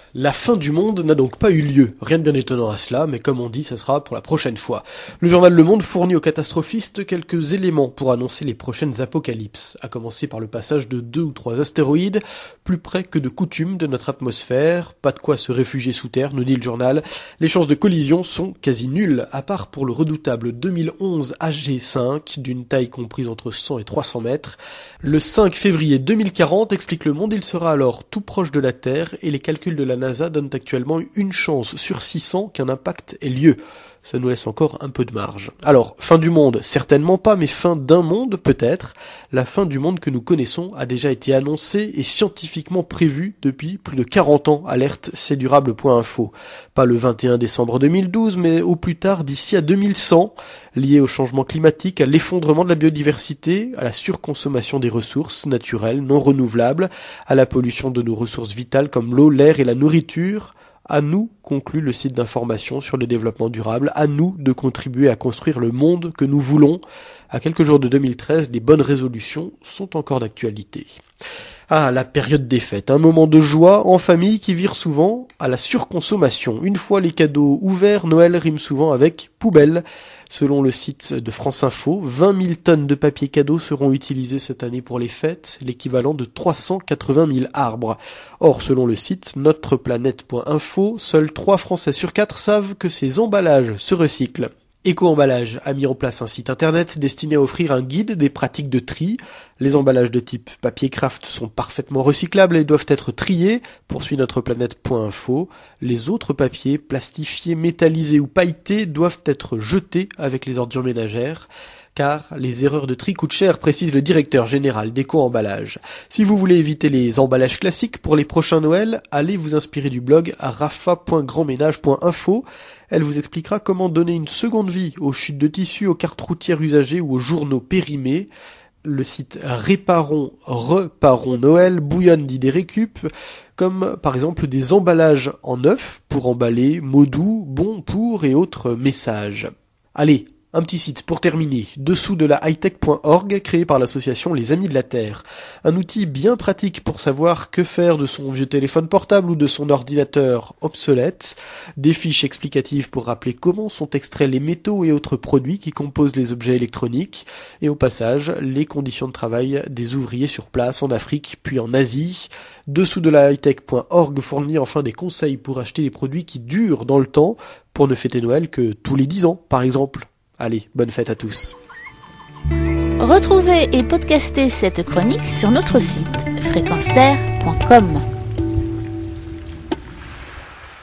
La fin du monde n'a donc pas eu lieu. Rien de bien étonnant à cela, mais comme on dit, ça sera pour la prochaine fois. Le journal Le Monde fournit aux catastrophistes quelques éléments pour annoncer les prochaines apocalypses, à commencer par le passage de 2 ou 3 astéroïdes, plus près que de coutume de notre atmosphère. Pas de quoi se réfugier sous terre, nous dit le journal. Les chances de collision sont quasi nulles, à part pour le redoutable 2011 AG5, d'une taille comprise entre 100 et 300 mètres. Le 5 février 2040, explique Le Monde, il sera alors tout proche de la Terre et les calculs de la NASA donnent actuellement une chance sur 600 qu'un impact ait lieu. Ça nous laisse encore un peu de marge. Alors, fin du monde, certainement pas, mais fin d'un monde, peut-être. La fin du monde que nous connaissons a déjà été annoncée et scientifiquement prévue depuis plus de 40 ans, alerte cdurable.info. Pas le 21 décembre 2012, mais au plus tard d'ici à 2100, lié au changement climatique, à l'effondrement de la biodiversité, à la surconsommation des ressources naturelles non renouvelables, à la pollution de nos ressources vitales comme l'eau, l'air et la nourriture. À nous, conclut le site d'information sur le développement durable, à nous de contribuer à construire le monde que nous voulons. À quelques jours de 2013, les bonnes résolutions sont encore d'actualité. Ah, la période des fêtes, un moment de joie en famille qui vire souvent à la surconsommation. Une fois les cadeaux ouverts, Noël rime souvent avec poubelle. Selon le site de France Info, 20 000 tonnes de papier cadeau seront utilisées cette année pour les fêtes, l'équivalent de 380 000 arbres. Or, selon le site notreplanète.info, seuls 3 Français sur 4 savent que ces emballages se recyclent. Eco-emballage a mis en place un site internet destiné à offrir un guide des pratiques de tri. Les emballages de type papier craft sont parfaitement recyclables et doivent être triés, poursuit notreplanète.info. Les autres papiers, plastifiés, métallisés ou pailletés, doivent être jetés avec les ordures ménagères. Car les erreurs de tri coûtent cher, précise le directeur général d'Eco-emballage. Si vous voulez éviter les emballages classiques pour les prochains Noël, allez vous inspirer du blog rafa.grandménage.info. Elle vous expliquera comment donner une seconde vie aux chutes de tissu, aux cartes routières usagées ou aux journaux périmés. Le site Reparons Noël bouillonne d'idées récup, comme par exemple des emballages en neuf pour emballer mots doux, bons pour et autres messages. Allez, un petit site pour terminer, dessous de la hightech.org, créé par l'association Les Amis de la Terre. Un outil bien pratique pour savoir que faire de son vieux téléphone portable ou de son ordinateur obsolète. Des fiches explicatives pour rappeler comment sont extraits les métaux et autres produits qui composent les objets électroniques. Et au passage, les conditions de travail des ouvriers sur place en Afrique puis en Asie. Dessous de la hightech.org fournit enfin des conseils pour acheter des produits qui durent dans le temps, pour ne fêter Noël que tous les 10 ans, par exemple. Allez, bonne fête à tous. Retrouvez et podcastez cette chronique sur notre site fréquenceterre.com.